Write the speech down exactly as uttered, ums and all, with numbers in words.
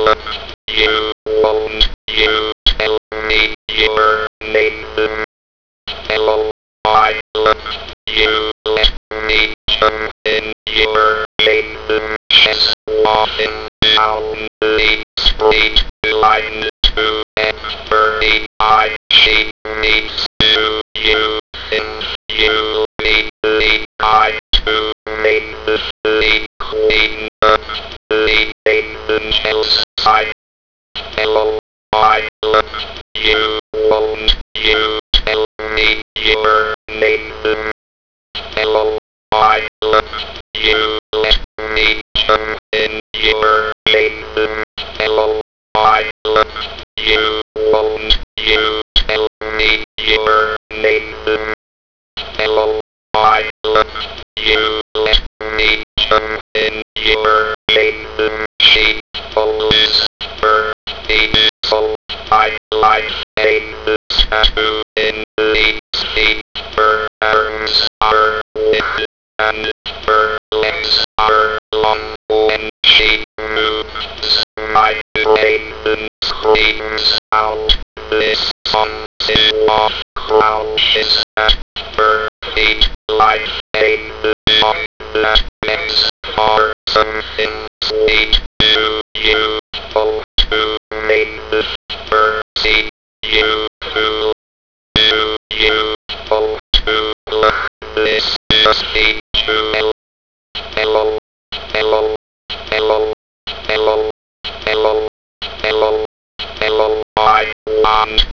You won't you tell me your name? Hello, I love you. Let me jump in your name. Yes, walking down the street, line to every I see me to you. Think you'll be the guy to make the queen of the angels. I hello, I love you. Won't you tell me your name? Hello, I love you. Let me jump in your name. Hello, I love you. Won't you tell me your name? Hello, I love you. Let me jump in your name. She follows her so I like a statue in the sea. Her arms are big and her legs are long. When she moves, my brain screams out. This song is off. Crowd is at her feet like a song that makes for something sweet. Do you fall to make the mercy? You fool. Do you fall to love this dusty jewel? Hello, hello, hello, hello, hello, hello, hello, I want